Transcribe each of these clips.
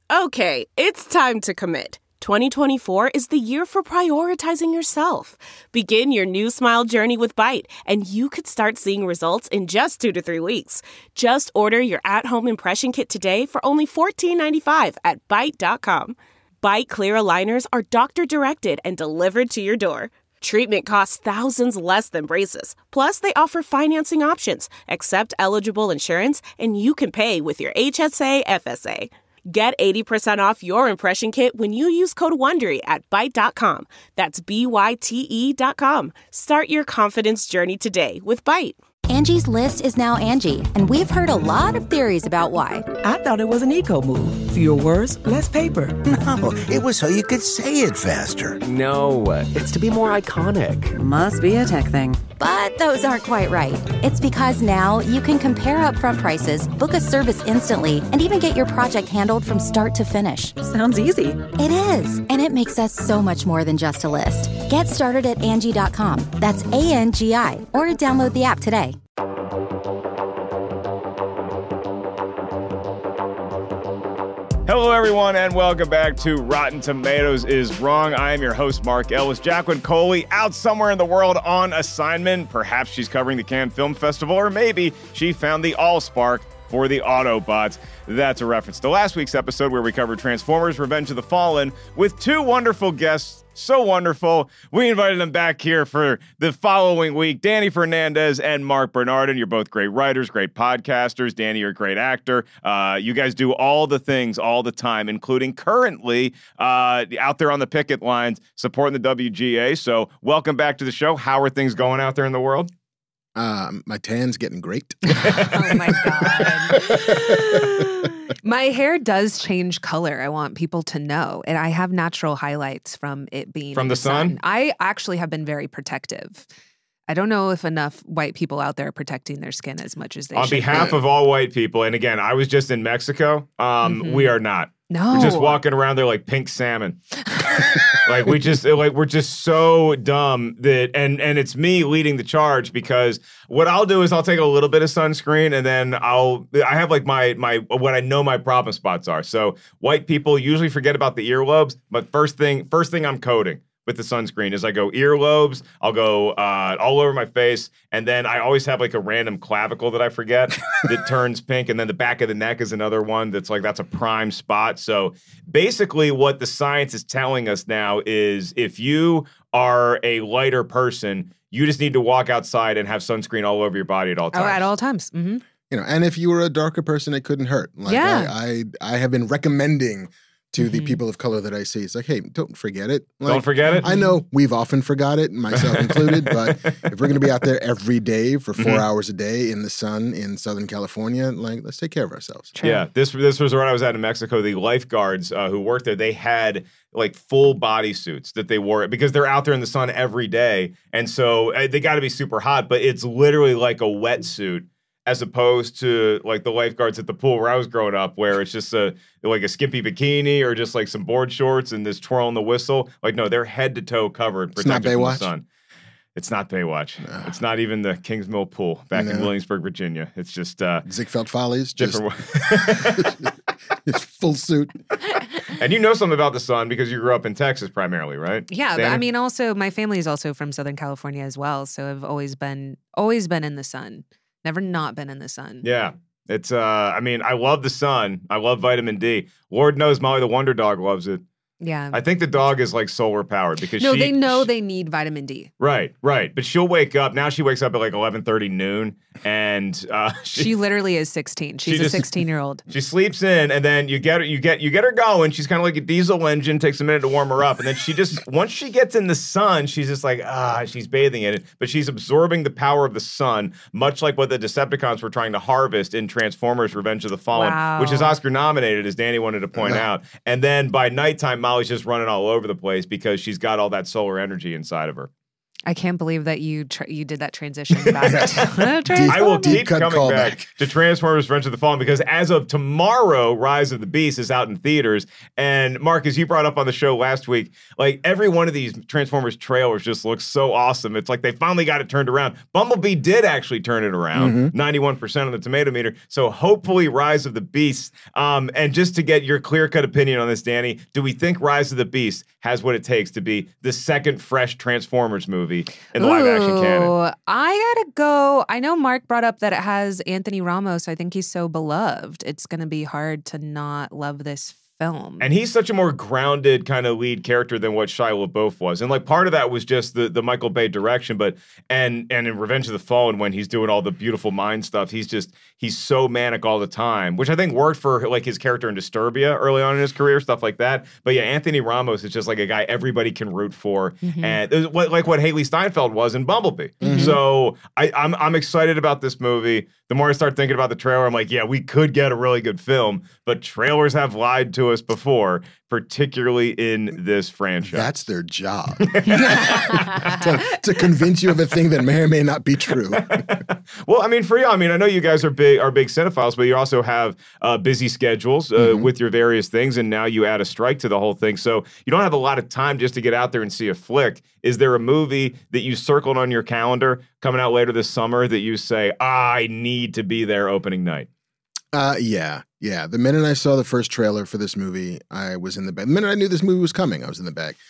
Okay, it's time to commit. 2024 is the year for prioritizing yourself. Begin your new smile journey with Byte, and you could start seeing results in just 2 to 3 weeks. Just order your at-home impression kit today for only $14.95 at Byte.com. Byte Clear aligners are doctor-directed and delivered to your door. Treatment costs thousands less than braces. Plus, they offer financing options, accept eligible insurance, and you can pay with your HSA FSA. Get 80% off your impression kit when you use code WONDERY at Byte.com. That's BYTE.com. Start your confidence journey today with Byte. Angie's List is now Angie, and we've heard a lot of theories about why. I thought it was an eco move. Fewer words, less paper. No, it was so you could say it faster. No, it's to be more iconic. Must be a tech thing. But those aren't quite right. It's because now you can compare upfront prices, book a service instantly, and even get your project handled from start to finish. Sounds easy. It is, and it makes us so much more than just a list. Get started at Angie.com. That's ANGI, or download the app today. Hello, everyone, and welcome back to Rotten Tomatoes is Wrong. I am your host, Mark Ellis. Jacqueline Coley out somewhere in the world on assignment. Perhaps she's covering the Cannes Film Festival, or maybe she found the Allspark for the Autobots. That's a reference to last week's episode where we covered Transformers: Revenge of the Fallen with two wonderful guests. So wonderful. We invited them back here for the following week. Danny Fernandez and Mark Bernardin. You're both great writers, great podcasters. Danny, you're a great actor. You guys do all the things all the time, including currently out there on the picket lines supporting the WGA. So welcome back to the show. How are things going out there in the world? My tan's getting great. Oh my God. My hair does change color. I want people to know. And I have natural highlights from it being from the sun. I actually have been very protective. I don't know if enough white people out there are protecting their skin as much as they should. On behalf of all white people, and again, I was just in Mexico. We are not. No. We're just walking around there like pink salmon. we're just so dumb that, and it's me leading the charge, because what I'll do is I'll take a little bit of sunscreen and then I have like my what I know my problem spots are. So white people usually forget about the earlobes, but first thing I'm coating with the sunscreen is I go earlobes, I'll go all over my face, and then I always have like a random clavicle that I forget that turns pink, and then the back of the neck is another one that's a prime spot. So basically what the science is telling us now is if you are a lighter person, you just need to walk outside and have sunscreen all over your body at all times. Oh, at all times. Mm-hmm. And if you were a darker person, it couldn't hurt. I have been recommending to the people of color that I see. It's like, hey, don't forget it. Don't forget it? I know we've often forgot it, myself included, but if we're going to be out there every day for 4 hours a day in the sun in Southern California, let's take care of ourselves. True. Yeah, this was where I was at in Mexico. The lifeguards who worked there, they had like full body suits that they wore because they're out there in the sun every day. And so they got to be super hot, but it's literally like a wetsuit, as opposed to like the lifeguards at the pool where I was growing up, where it's just like a skimpy bikini or just like some board shorts and this twirl and the whistle. Like, no, they're head to toe covered, protected from the sun. It's not Baywatch. No. It's not even the Kingsmill pool back in Williamsburg, Virginia. It's just Ziegfeld Follies. Different. It's full suit. And you know something about the sun because you grew up in Texas primarily, right? Yeah, but I mean, also my family is also from Southern California as well, so I've always been in the sun. Never not been in the sun. Yeah. It's, I love the sun. I love vitamin D. Lord knows Molly the Wonder Dog loves it. Yeah. I think the dog is like solar powered because they know they need vitamin D. Right. But she'll wake up. Now she wakes up at like 11:30 noon, and she literally is 16. She's a 16-year-old. She sleeps in, and then you get her going. She's kind of like a diesel engine. Takes a minute to warm her up, and then she just once she gets in the sun, she's just like she's bathing in it. But she's absorbing the power of the sun, much like what the Decepticons were trying to harvest in Transformers: Revenge of the Fallen, which is Oscar nominated, as Danny wanted to point out. And then by nighttime, Molly's just running all over the place because she's got all that solar energy inside of her. I can't believe that you did that transition back to I will Deep keep cut coming back callback. to Transformers Revenge of the Fallen because as of tomorrow, Rise of the Beast is out in theaters. And Marcus, you brought up on the show last week, like every one of these Transformers trailers just looks so awesome. It's like they finally got it turned around. Bumblebee did actually turn it around, 91% on the tomato meter. So hopefully Rise of the Beast. And just to get your clear-cut opinion on this, Danny, do we think Rise of the Beast has what it takes to be the second fresh Transformers movie in the live-action canon? I gotta go. I know Mark brought up that it has Anthony Ramos. I think he's so beloved. It's gonna be hard to not love this film. And he's such a more grounded kind of lead character than what Shia LaBeouf was. And like part of that was just the Michael Bay direction, but and in Revenge of the Fallen when he's doing all the beautiful mind stuff, he's so manic all the time, which I think worked for like his character in Disturbia early on in his career, stuff like that. But yeah, Anthony Ramos is just like a guy everybody can root for. And it was like what Haley Steinfeld was in Bumblebee. So I'm excited about this movie. The more I start thinking about the trailer, I'm like, yeah, we could get a really good film, but trailers have lied to us before, particularly in this franchise. That's their job. to convince you of a thing that may or may not be true. Well, I mean, for you, I know you guys are big cinephiles, but you also have busy schedules with your various things, and now you add a strike to the whole thing. So you don't have a lot of time just to get out there and see a flick. Is there a movie that you circled on your calendar coming out later this summer that you say, I need to be there opening night? Yeah. The minute I saw the first trailer for this movie, I was in the bag. The minute I knew this movie was coming, I was in the bag.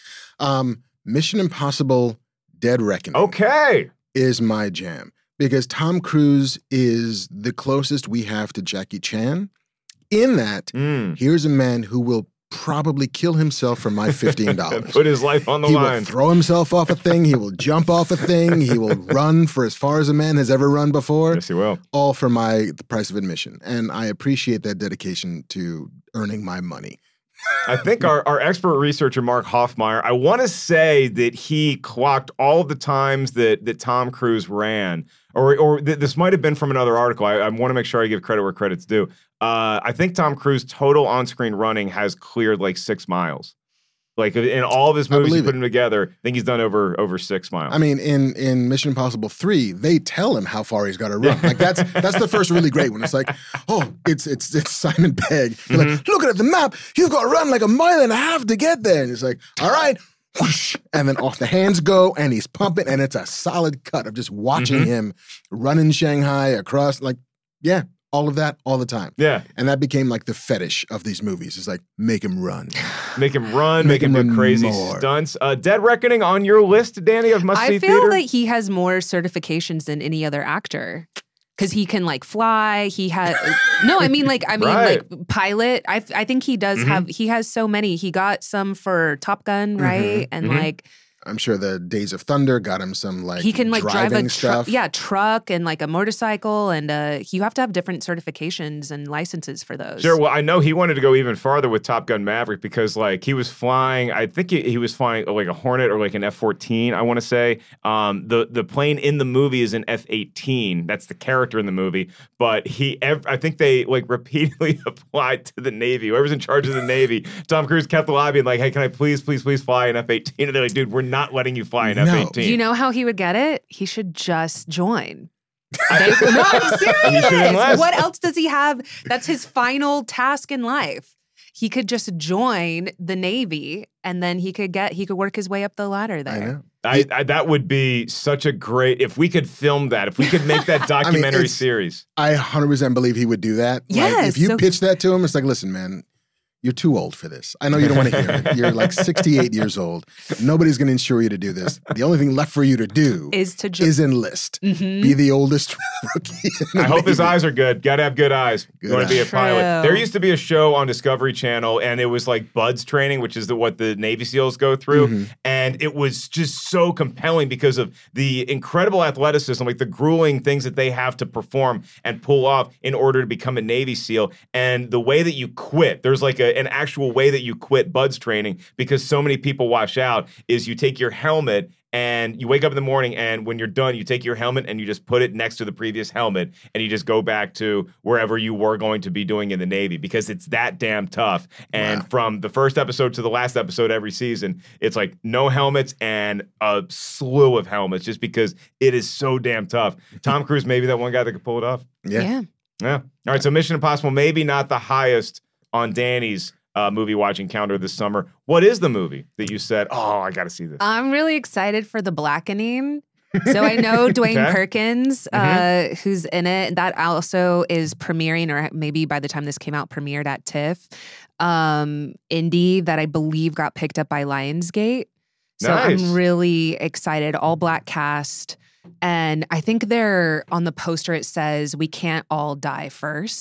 Mission Impossible Dead Reckoning. Okay. Is my jam because Tom Cruise is the closest we have to Jackie Chan in that here's a man who will probably kill himself for my $15. Put his life on the line. line. He will throw himself off a thing. He will jump off a thing. He will run for as far as a man has ever run before. Yes, he will. All for the price of admission. And I appreciate that dedication to earning my money. I think our expert researcher, Mark Hoffmeyer, I want to say that he clocked all of the times that Tom Cruise ran, or this might have been from another article. I want to make sure I give credit where credit's due. I think Tom Cruise total on-screen running has cleared like 6 miles. Like in all of his movies, you put them together, I think he's done over 6 miles. I mean, in Mission Impossible 3, they tell him how far he's got to run. Like that's the first really great one. It's like, oh, it's Simon Pegg. You're like, look at the map. You've got to run like 1.5 miles to get there. And it's like, all right. Whoosh, and then off the hands go, and he's pumping, and it's a solid cut of just watching him run in Shanghai across, like, yeah. All of that, all the time. Yeah. And that became like the fetish of these movies. It's like, make him run. Make him run, make him do crazy stunts. Dead Reckoning on your list, Danny, of must-see theater? I feel that he has more certifications than any other actor. Because he can like fly. He has Right. like pilot. I think he does have. He has so many. He got some for Top Gun, right? And like. I'm sure the Days of Thunder got him some like he can like drive a stuff. Truck and like a motorcycle, and you have to have different certifications and licenses for those. Sure. Well, I know he wanted to go even farther with Top Gun Maverick because like he was flying. I think he was flying like a Hornet or like an F-14. I want to say the plane in the movie is an F-18. That's the character in the movie. But I think they like repeatedly applied to the Navy. Whoever's in charge of the Navy, Tom Cruise kept lobbying like, hey, can I please fly an F-18? And they're like, dude, we're not letting you fly an F-18. Do you know how he would get it? He should just join. I'm serious. What else does he have? That's his final task in life. He could just join the Navy, and then he could work his way up the ladder there. I know. That would be such a great, if we could film that, if we could make that documentary series. I 100% believe he would do that. Yes. Like, if you pitch that to him, it's like, listen, man, you're too old for this. I know you don't want to hear it. You're like 68 years old. Nobody's going to insure you to do this. The only thing left for you to do is enlist. Be the oldest rookie. I hope his eyes are good. Got to have good eyes. You want to be a pilot. There used to be a show on Discovery Channel, and it was like BUD/S training, which is what the Navy SEALs go through. And it was just so compelling because of the incredible athleticism, like the grueling things that they have to perform and pull off in order to become a Navy SEAL. And the way that you quit, there's like an actual way that you quit buds training, because so many people wash out, is you take your helmet and you wake up in the morning, and when you're done, you take your helmet and you just put it next to the previous helmet, and you just go back to wherever you were going to be doing in the Navy, because it's that damn tough. And from the first episode to the last episode every season, it's like no helmets and a slew of helmets, just because it is so damn tough. Tom Cruise, maybe that one guy that could pull it off. Yeah. All right, so Mission Impossible, maybe not the highest on Danny's movie watching counter this summer. What is the movie that you said, oh, I got to see this? I'm really excited for The Blackening. So I know Dwayne Perkins, who's in it. That also is premiering, or maybe by the time this came out, premiered at TIFF. Indie that I believe got picked up by Lionsgate. So Nice. I'm really excited. All black cast. And I think they're on the poster, it says, "We can't all die first."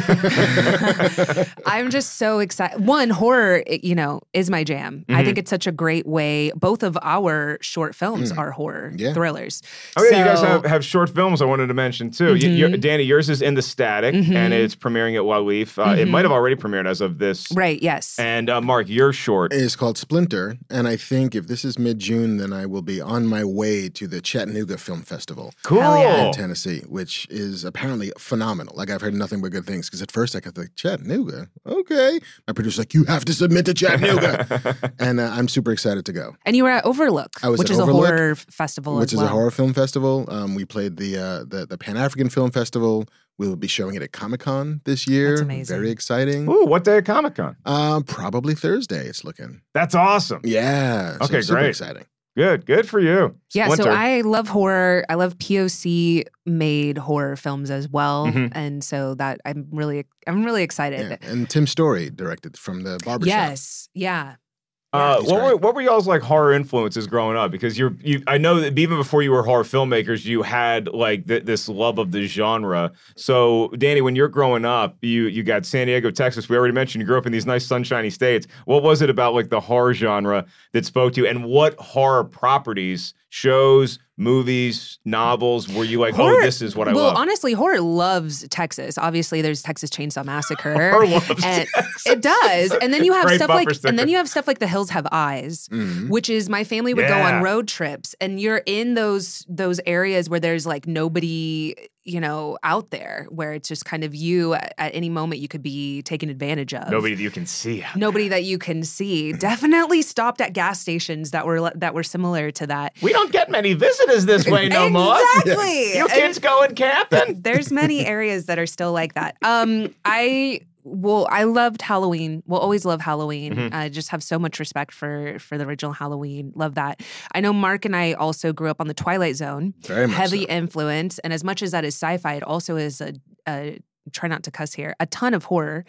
I'm just so excited. One, horror, is my jam. I think it's such a great way. Both of our short films are horror thrillers. Oh, yeah, you guys have short films I wanted to mention, too. Danny, yours is In the Static, and it's premiering at Waleef. It might have already premiered as of this. Right, yes. And Mark, your short is called Splinter, and I think if this is mid-June, then I will be on my way to the Chattanooga Film Festival. Cool. In Tennessee, which is apparently phenomenal. Like, I've heard nothing but good things, because at first I got like, Chattanooga? Okay. My producer's like, you have to submit to Chattanooga. And I'm super excited to go. And you were at Overlook, which is a horror festival which is a horror film festival. We played the Pan-African Film Festival. We will be showing it at Comic-Con this year. That's amazing. Very exciting. Ooh, what day at Comic-Con? Probably Thursday, it's looking. That's awesome. Yeah. So Okay, super great. exciting. Good for you. Yeah, Splinter. so I love horror. I love POC-made horror films as well, and so that I'm really excited. Yeah. And Tim Story directed from the Barbershop. Yes, yeah. What were y'all's like horror influences growing up? Because I know that even before you were horror filmmakers, you had like this love of the genre. So Danny, when you're growing up, you got San Diego, Texas. We already mentioned you grew up in these nice sunshiny states. What was it about like the horror genre that spoke to you? And what horror properties, shows, movies, novels were you like, horror, this is what I love? love? Well, honestly, horror loves Texas. Obviously, there's Texas Chainsaw Massacre. Horror loves Texas. It does. And then you have Great stuff bumper like sticker. and then you have stuff like The Hills Have Eyes, which is my family would go on road trips, and you're in those areas where there's like nobody, out there, where it's just kind of you at any moment you could be taken advantage of. Nobody that you can see. Nobody that you can see. Definitely stopped at gas stations that were similar to that. We don't get many visitors this way no more. Exactly. You kids going camping? There's many areas that are still like that. I loved Halloween. Will always love Halloween. I just have so much respect for the original Halloween. Love that. I know Mark and I also grew up on the Twilight Zone. Very much heavy so. Influence. And as much as that is sci-fi, it also is a try not to cuss here, a ton of horror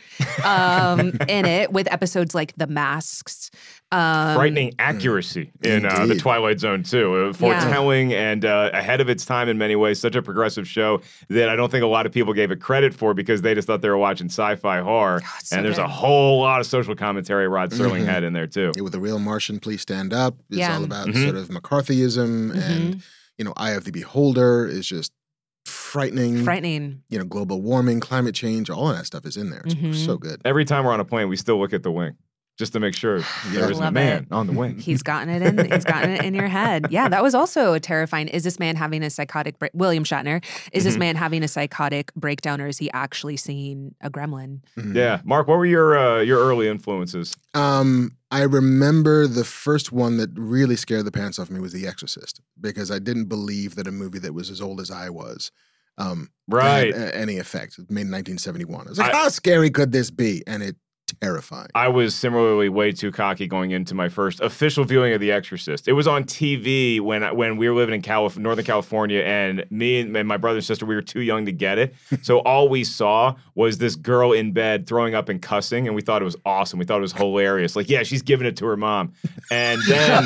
in it, with episodes like The Masks. Frightening accuracy in the Twilight Zone, too. Foretelling and ahead of its time in many ways. Such a progressive show that I don't think a lot of people gave it credit for, because they just thought they were watching sci-fi horror. So and there's good. a whole lot of social commentary Rod Serling had in there, too. With The Real Martian, Please Stand Up. It's all about Mm-hmm. sort of McCarthyism and, Eye of the Beholder is just frightening. Global warming, climate change, all of that stuff is in there. It's so good. Every time we're on a plane, we still look at the wing, just to make sure there isn't a Love man it. on the wing. He's gotten it in your head. Yeah, that was also a terrifying. Is this man having a psychotic William Shatner, is this man having a psychotic breakdown, or is he actually seeing a gremlin? Yeah. Mark, what were your early influences? I remember the first one that really scared the pants off me was The Exorcist, because I didn't believe that a movie that was as old as I was Right. had any effect. It was made in 1971. I was like, how scary could this be? And it terrifying. I was similarly way too cocky going into my first official viewing of The Exorcist. It was on TV when we were living in Northern California, and me and my brother and sister, we were too young to get it. So all we saw was this girl in bed throwing up and cussing, and we thought it was awesome. We thought it was hilarious. Like, yeah, she's giving it to her mom. And then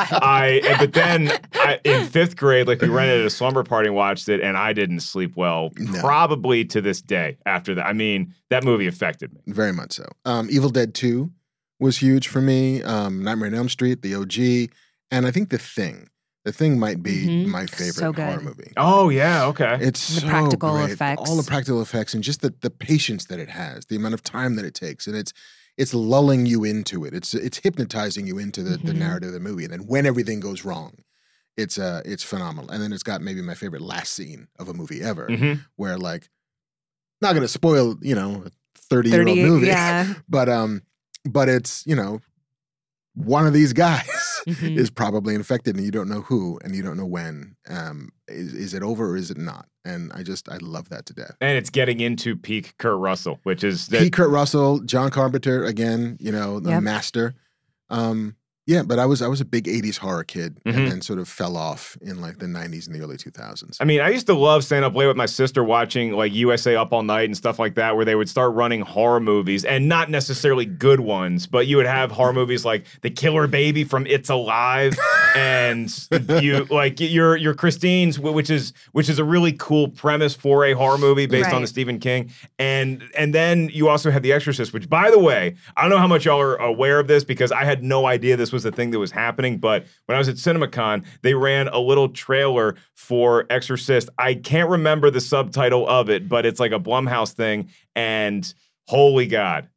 in fifth grade, like, we rented a slumber party and watched it, and I didn't sleep well, probably to this day after that. I mean, that movie affected me. Very much so. Evil Dead 2 was huge for me. Nightmare on Elm Street, the OG, and I think The Thing. The Thing might be my favorite horror movie. Oh, yeah, okay. It's The so practical great. effects. All the practical effects and just the patience that it has, the amount of time that it takes. And it's lulling you into it. It's hypnotizing you into the narrative of the movie. And then when everything goes wrong, it's phenomenal. And then it's got maybe my favorite last scene of a movie ever, where like, not going to spoil, you know, a 30-year-old movie, yeah. but it's, you know, one of these guys is probably infected and you don't know who and you don't know when. Is it over or is it not? And I love that to death. And it's getting into peak Kurt Russell, which is peak Kurt Russell, John Carpenter again, you know, the master. Yeah, but I was a big 80s horror kid and then sort of fell off in like the 90s and the early 2000s. I mean, I used to love staying up late with my sister watching like USA Up All Night and stuff like that, where they would start running horror movies and not necessarily good ones, but you would have horror movies like The Killer Baby from It's Alive and you like your Christine's, which is a really cool premise for a horror movie based on the Stephen King. And then you also had The Exorcist, which, by the way, I don't know how much y'all are aware of this because I had no idea this was the thing that was happening, but when I was at CinemaCon, they ran a little trailer for Exorcist. I can't remember the subtitle of it, but it's like a Blumhouse thing, and holy God,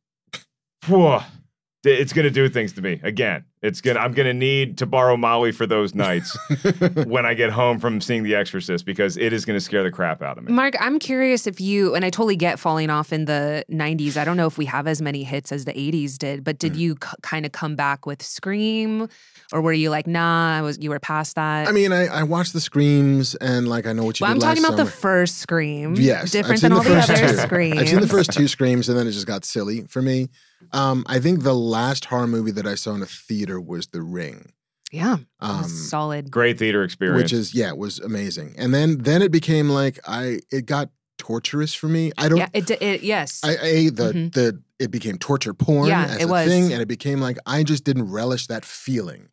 it's going to do things to me again. I'm going to need to borrow Molly for those nights when I get home from seeing The Exorcist because it is going to scare the crap out of me. Mark, I'm curious if you, and I totally get falling off in the 90s. I don't know if we have as many hits as the 80s did, but did you kind of come back with Scream? Or were you like, nah, you were past that? I mean, I watched the Screams and like I know what you did last summer. I'm talking about the first Scream. Yes. Different than all the other Screams. I've seen the first two Screams and then it just got silly for me. I think the last horror movie that I saw in a theater was The Ring. Yeah, solid. Great theater experience. Which is, it was amazing. And then it became like, it got torturous for me. Yes. It became torture porn as a thing, and it became like, I just didn't relish that feeling.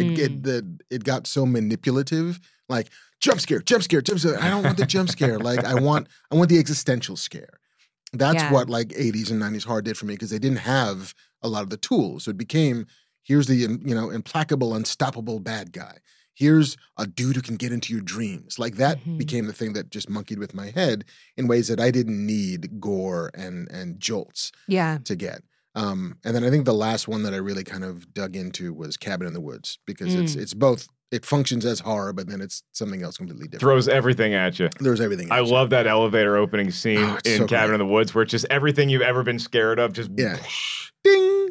It got so manipulative, like, jump scare. I don't want the jump scare. Like, I want the existential scare. That's what like 80s and 90s horror did for me because they didn't have a lot of the tools. So it became, here's the implacable, unstoppable bad guy. Here's a dude who can get into your dreams. Like that became the thing that just monkeyed with my head in ways that I didn't need gore and jolts to get. And then I think the last one that I really kind of dug into was Cabin in the Woods because it's both. It functions as horror, but then it's something else completely different. Throws everything at you. Throws everything at you. I you. love that elevator opening scene in so Cabin in the Woods where it's just everything you've ever been scared of just ding.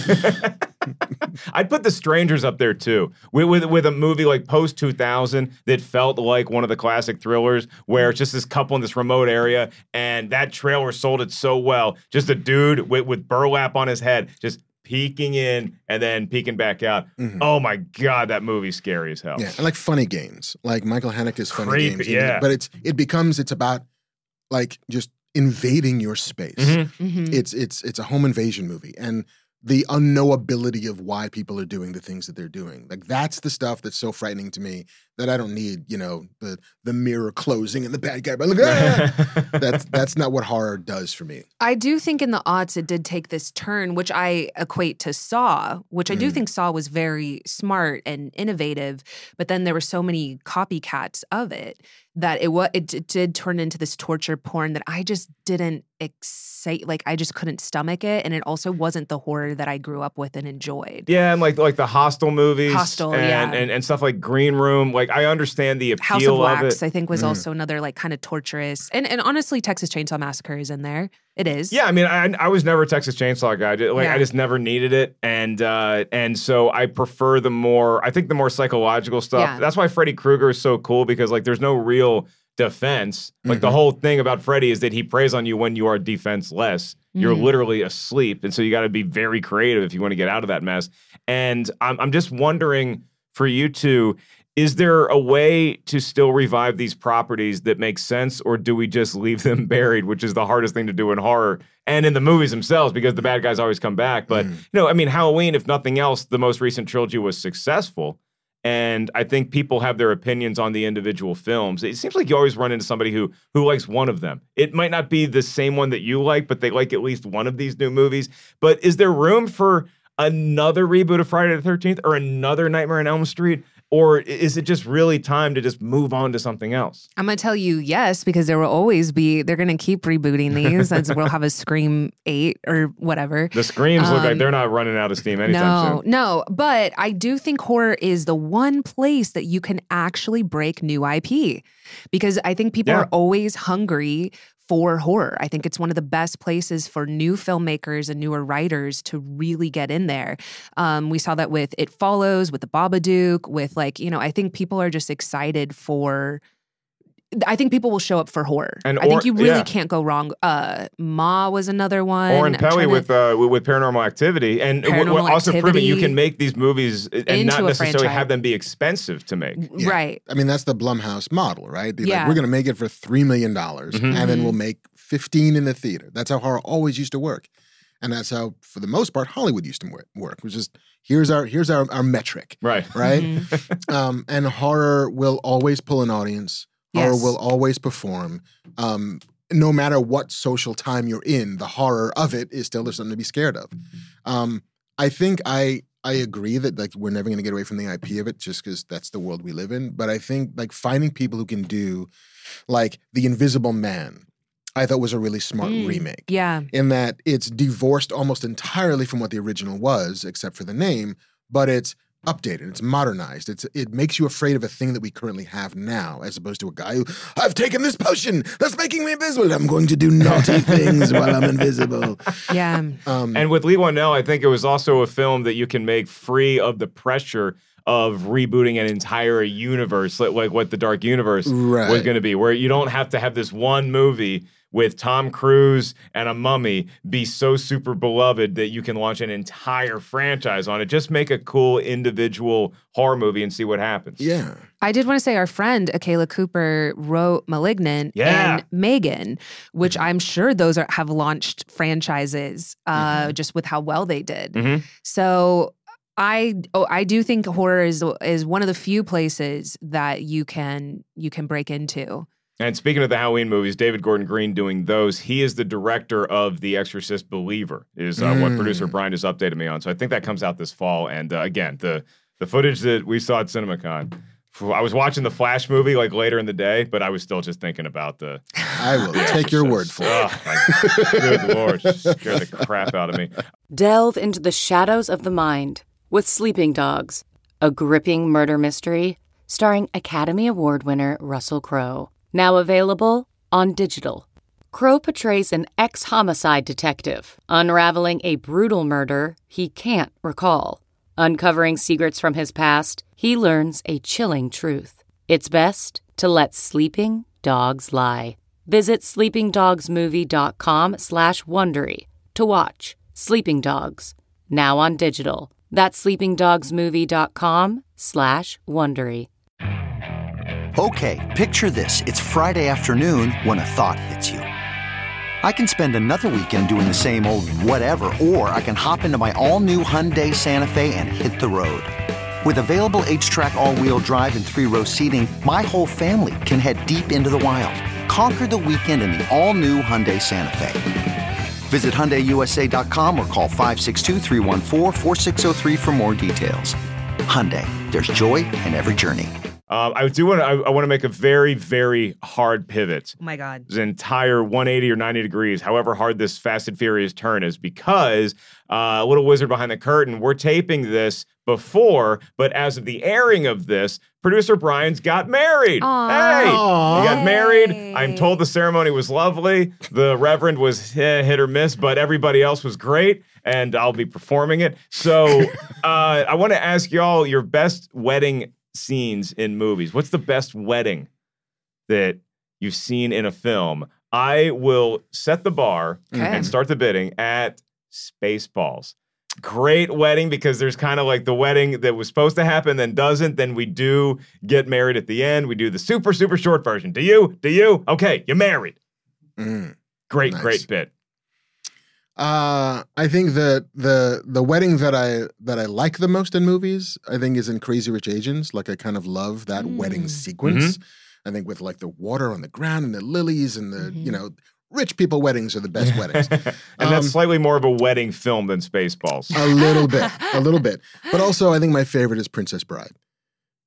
I'd put The Strangers up there too. With a movie like post-2000 that felt like one of the classic thrillers where it's just this couple in this remote area and that trailer sold it so well. Just a dude with burlap on his head just peeking in and then peeking back out. Oh my God, that movie's scary as hell. Yeah, and like Funny Games, like Michael Haneke's Funny Games. Yeah. But it's about like just invading your space. It's a home invasion movie. And the unknowability of why people are doing the things that they're doing. Like that's the stuff that's so frightening to me that I don't need, the mirror closing and the bad guy. But that's not what horror does for me. I do think in the aughts it did take this turn, which I equate to Saw, which I do think Saw was very smart and innovative, but then there were so many copycats of it that it did turn into this torture porn that I just didn't I just couldn't stomach it, and it also wasn't the horror that I grew up with and enjoyed. Yeah, and like the Hostel movies, and and stuff like Green Room. Like I understand the appeal House of Wax, of it. I think was also another like kind of torturous, and honestly, Texas Chainsaw Massacre is in there. It is. Yeah, I mean, I was never a Texas Chainsaw guy. I just never needed it, and so I prefer the more psychological stuff. Yeah. That's why Freddy Krueger is so cool because like there's no real defense. Like the whole thing about Freddy is that he preys on you when you are defenseless. You're literally asleep, and so you got to be very creative if you want to get out of that mess. And I'm just wondering for you two, is there a way to still revive these properties that makes sense, or do we just leave them buried, which is the hardest thing to do in horror and in the movies themselves because the bad guys always come back? But, I mean, Halloween, if nothing else, the most recent trilogy was successful. And I think people have their opinions on the individual films. It seems like you always run into somebody who likes one of them. It might not be the same one that you like, but they like at least one of these new movies. But is there room for another reboot of Friday the 13th or another Nightmare on Elm Street? Or is it just really time to just move on to something else? I'm going to tell you yes, because there will always be, they're going to keep rebooting these as we'll have a Scream 8 or whatever. The Screams look like they're not running out of steam anytime soon. No, but I do think horror is the one place that you can actually break new IP, because I think people are always hungry for horror. I think it's one of the best places for new filmmakers and newer writers to really get in there. We saw that with It Follows, with The Babadook, with I think people are just excited for... I think people will show up for horror. I think you really can't go wrong. Ma was another one. Oren Peli with Paranormal Activity. And also proving you can make these movies and not necessarily have them be expensive to make. Yeah. Right. I mean, that's the Blumhouse model, right? Like, we're going to make it for $3 million and then we'll make 15 in the theater. That's how horror always used to work. And that's how, for the most part, Hollywood used to work, which is here's our metric. Right. And horror will always pull an audience. Horror will always perform. No matter what social time you're in, the horror of it is still there's something to be scared of. I think I agree that we're never going to get away from the IP of it just because that's the world we live in. But I think finding people who can do The Invisible Man, I thought was a really smart remake. Yeah. In that it's divorced almost entirely from what the original was, except for the name, but it's updated, it's modernized. It makes you afraid of a thing that we currently have now, as opposed to a guy who, I've taken this potion that's making me invisible. I'm going to do naughty things while I'm invisible. Yeah. And with Leigh Whannell, I think it was also a film that you can make free of the pressure of rebooting an entire universe, like what the Dark Universe was going to be, where you don't have to have this one movie with Tom Cruise and a mummy be so super beloved that you can launch an entire franchise on it. Just make a cool individual horror movie and see what happens. Yeah. I did want to say our friend Akela Cooper wrote Malignant and Megan, which I'm sure those have launched franchises just with how well they did. So I do think horror is one of the few places that you can break into. And speaking of the Halloween movies, David Gordon Green doing those, he is the director of The Exorcist Believer, is what producer Brian just updated me on. So I think that comes out this fall. And again, the footage that we saw at CinemaCon, I was watching the Flash movie later in the day, but I was still just thinking about the... I will take your word for it. Oh, good Lord, just scared the crap out of me. Delve into the shadows of the mind with Sleeping Dogs, a gripping murder mystery starring Academy Award winner Russell Crowe. Now available on digital. Crowe portrays an ex-homicide detective unraveling a brutal murder he can't recall. Uncovering secrets from his past, he learns a chilling truth. It's best to let sleeping dogs lie. Visit sleepingdogsmovie.com/Wondery to watch Sleeping Dogs, now on digital. That's sleepingdogsmovie.com/Wondery. Okay, picture this. It's Friday afternoon when a thought hits you. I can spend another weekend doing the same old whatever, or I can hop into my all-new Hyundai Santa Fe and hit the road. With available H-Track all-wheel drive and 3-row seating, my whole family can head deep into the wild. Conquer the weekend in the all-new Hyundai Santa Fe. Visit HyundaiUSA.com or call 562-314-4603 for more details. Hyundai, there's joy in every journey. I want to make a very, very hard pivot. Oh my God. This entire 180 or 90 degrees, however hard this Fast and Furious turn is, because a little wizard behind the curtain, we're taping this before, but as of the airing of this, producer Brian's got married. Aww. Hey, Aww. He got married. I'm told the ceremony was lovely. The Reverend was hit or miss, but everybody else was great, and I'll be performing it. So I want to ask y'all your best wedding scenes in movies. What's the best wedding that you've seen in a film? I will set the bar and start the bidding at Spaceballs. Great wedding, because there's kind of like the wedding that was supposed to happen, then doesn't. Then we do get married at the end. We do the super, super short version. Do you? Okay, you're married. Great, nice. Great bit. I think that the wedding that I like the most in movies, I think, is in Crazy Rich Asians. Like, I kind of love that wedding sequence. I think with like the water on the ground and the lilies and the rich people weddings are the best weddings. And that's slightly more of a wedding film than Spaceballs. A little bit. But also, I think my favorite is Princess Bride.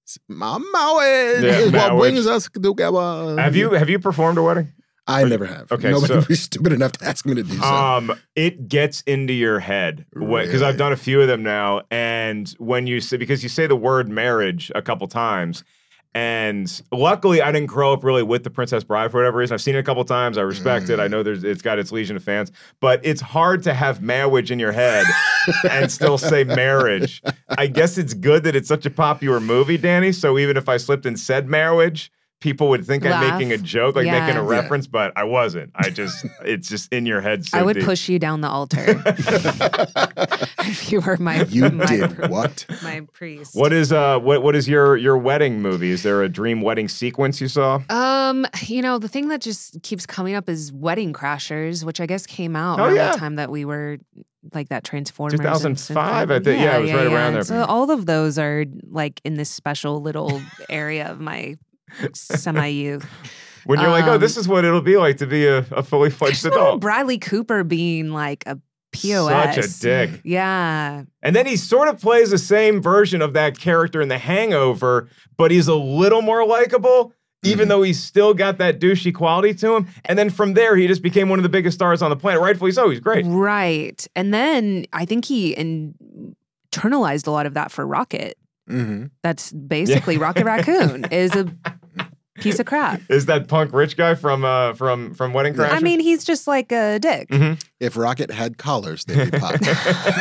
Marriage is what brings us together. Have you performed a wedding? I never have. Okay, nobody would be stupid enough to ask me to do so. It gets into your head because I've done a few of them now, and when you say the word marriage a couple times, and luckily I didn't grow up really with The Princess Bride for whatever reason. I've seen it a couple times. I respect it. I know it's got its legion of fans, but it's hard to have marriage in your head and still say marriage. I guess it's good that it's such a popular movie, Danny. So even if I slipped and said marriage, people would think I'm making a joke, making a reference, but I wasn't. It's just in your head. So I would deep. push you down the altar if you were my. What? My priest. What is your wedding movie? Is there a dream wedding sequence you saw? The thing that just keeps coming up is Wedding Crashers, which I guess came out around the time that we were like that Transformers. 2005, I think. Yeah, it was right around there. So all of those are like in this special little area of my semi-youth. When you're like, oh, this is what it'll be like to be a fully fledged adult. Bradley Cooper being like a POS. Such a dick. Yeah. And then he sort of plays the same version of that character in The Hangover, but he's a little more likable, even though he's still got that douchey quality to him. And then from there, he just became one of the biggest stars on the planet. Rightfully so. He's great. Right. And then I think he internalized a lot of that for Rocket. Mm-hmm. That's basically Rocket Raccoon is a piece of crap. Is that punk rich guy from Wedding Crashers? I mean, he's just like a dick. Mm-hmm. If Rocket had collars, they'd be popped.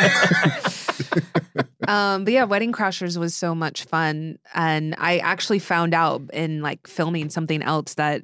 But yeah, Wedding Crashers was so much fun, and I actually found out in like filming something else that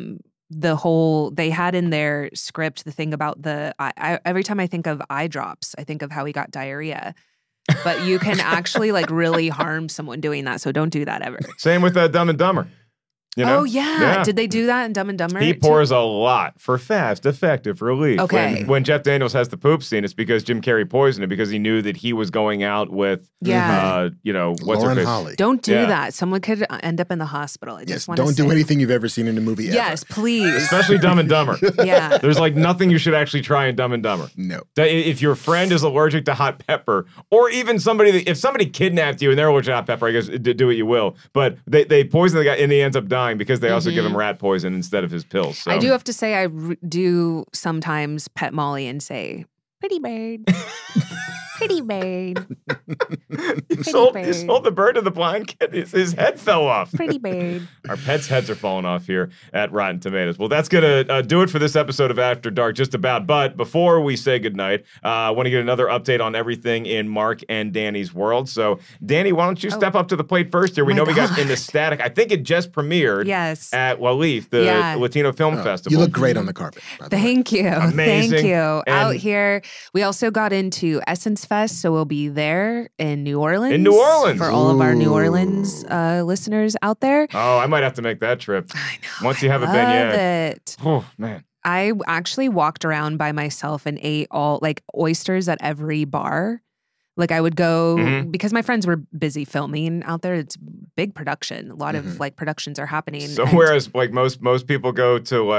they had in their script the thing about every time I think of eye drops, I think of how he got diarrhea. But you can actually like really harm someone doing that, so don't do that ever. Same with Dumb and Dumber. You know? Oh, yeah. Did they do that in Dumb and Dumber? He pours a lot for fast, effective relief. Okay. When Jeff Daniels has the poop scene, it's because Jim Carrey poisoned it because he knew that he was going out with, what's Lauren her face? Holly. Don't do that. Someone could end up in the hospital. I just want to don't do anything you've ever seen in a movie ever. Yes, please. Especially Dumb and Dumber. Yeah. There's like nothing you should actually try in Dumb and Dumber. No. If your friend is allergic to hot pepper, or even if somebody kidnapped you and they're allergic to hot pepper, I guess do what you will. But they poison the guy and he ends up dying because they also give him rat poison instead of his pills. So. I do have to say I do sometimes pet Molly and say, pretty bird. Pretty bird. You sold the bird to the blind kid. His head fell off. Pretty bird. Our pets' heads are falling off here at Rotten Tomatoes. Well, that's going to do it for this episode of After Dark, just about. But before we say goodnight, I want to get another update on everything in Mark and Danny's world. So, Danny, why don't you step up to the plate first here? We know we got In the Static. I think it just premiered at Walif, the Latino Film Festival. You look great on the carpet. Thank you. Amazing. Thank you. And out here, we also got into Essence Fest, so we'll be there in New Orleans. In New Orleans. For all of our New Orleans listeners out there. Oh, I might have to make that trip. I know. Once you have a beignet. It. Oh, man. I actually walked around by myself and ate all like oysters at every bar. Like I would go because my friends were busy filming out there. It's big production. A lot of like productions are happening. So whereas like most people go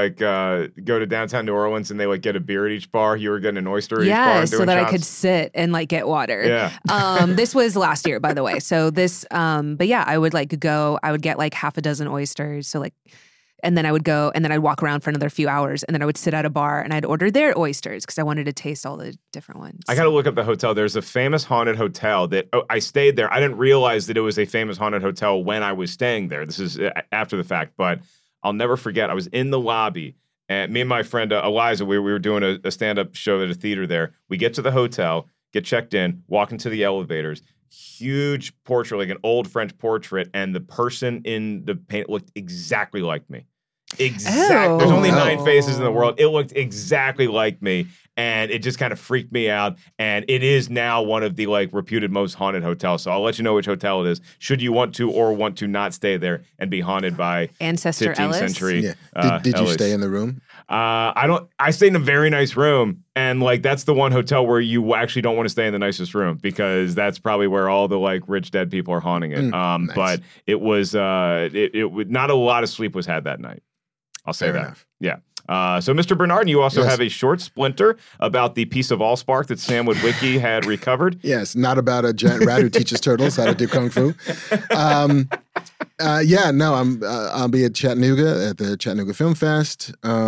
to downtown New Orleans and they like get a beer at each bar, you were getting an oyster at each bar and doing so that shots? I could sit and like get water. Yeah. This was last year, by the way. So this but yeah, I would get like half a dozen oysters. So like and then I would go and then I'd walk around for another few hours and then I would sit at a bar and I'd order their oysters because I wanted to taste all the different ones. I got to look up the hotel. There's a famous haunted hotel that I stayed there. I didn't realize that it was a famous haunted hotel when I was staying there. This is after the fact, but I'll never forget. I was in the lobby and me and my friend Eliza, we were doing a stand-up show at a theater there. We get to the hotel, get checked in, walk into the elevators. Huge portrait, like an old French portrait, and the person in the paint looked exactly like me. Exactly. There's only 9 faces in the world. It looked exactly like me, and it just kind of freaked me out. And it is now one of the like reputed most haunted hotels. So I'll let you know which hotel it is. Should you want to not stay there and be haunted by Ancestor 15th Ellis? century? Yeah. Did you stay in the room? I stayed in a very nice room, and like that's the one hotel where you actually don't want to stay in the nicest room because that's probably where all the like rich dead people are haunting it. Nice. But it was it not a lot of sleep was had that night. I'll say Fair that. enough. Yeah. So, Mr. Bernard, you also have a short splinter about the piece of Allspark that Sam Witwicky had recovered. Yes, not about a giant rat who teaches turtles how to do kung fu. I'll be at Chattanooga at the Chattanooga Film Fest.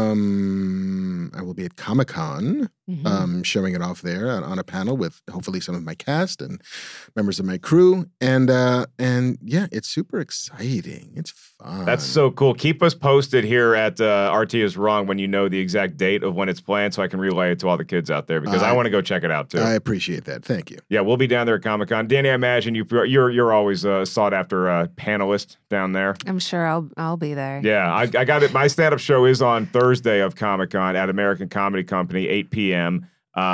I will be at Comic-Con, showing it off there on a panel with hopefully some of my cast and members of my crew. And yeah, it's super exciting. It's fun. That's so cool. Keep us posted here at RT is Wrong when you know the exact date of when it's planned, so I can relay it to all the kids out there because I want to go check it out too. I appreciate that. Thank you. Yeah, we'll be down there at Comic-Con. Danny, I imagine you're always a sought after panelist down there. I'm sure I'll be there. Yeah, I got it. My stand-up show is on Thursday of Comic-Con at American Comedy Company, 8 p.m.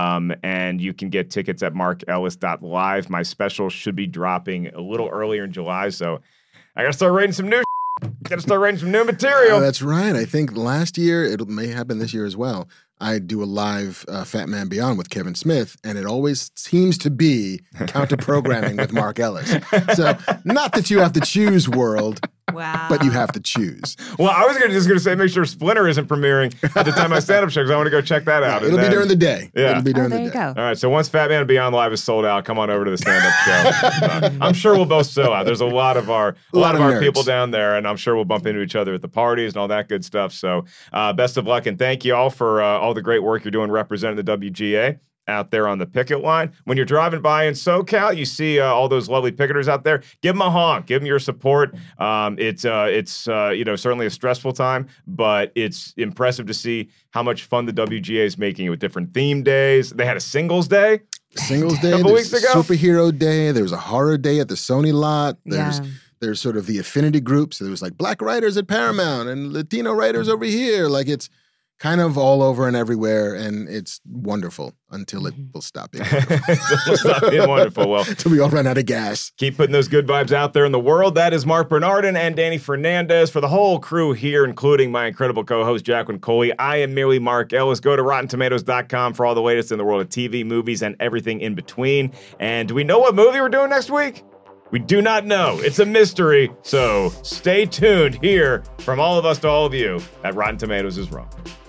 And you can get tickets at markellis.live. My special should be dropping a little earlier in July, so I got to start writing some new got to start writing some new material. That's right. I think last year, it may happen this year as well, I do a live Fat Man Beyond with Kevin Smith, and it always seems to be counter-programming with Mark Ellis. So not that you have to choose, world. Wow. But you have to choose. Well, I was just going to say make sure Splinter isn't premiering at the time my stand-up show because I want to go check that out. It'll be during the day. Yeah. It'll be during the day. There you go. All right, so once Fat Man Beyond Live is sold out, come on over to the stand-up show. I'm sure we'll both sell out. There's a lot of our people down there, and I'm sure we'll bump into each other at the parties and all that good stuff. So best of luck, and thank you all for all the great work you're doing representing the WGA out there on the picket line. When you're driving by in SoCal, you see all those lovely picketers out there. Give them a honk. Give them your support. It's certainly a stressful time, but it's impressive to see how much fun the WGA is making it with different theme days. They had a Singles Day. Singles Day. A couple weeks ago. Superhero Day. There was a horror day at the Sony lot. There's sort of the affinity groups. So there was like Black writers at Paramount and Latino writers over here. Like it's kind of all over and everywhere, and it's wonderful until it will stop being wonderful. It'll stop being wonderful. Well, until we all run out of gas. Keep putting those good vibes out there in the world. That is Mark Bernardin and Danny Fernandez. For the whole crew here, including my incredible co-host, Jacqueline Coley, I am merely Mark Ellis. Go to RottenTomatoes.com for all the latest in the world of TV, movies, and everything in between. And do we know what movie we're doing next week? We do not know. It's a mystery. So stay tuned here from all of us to all of you at Rotten Tomatoes is Wrong.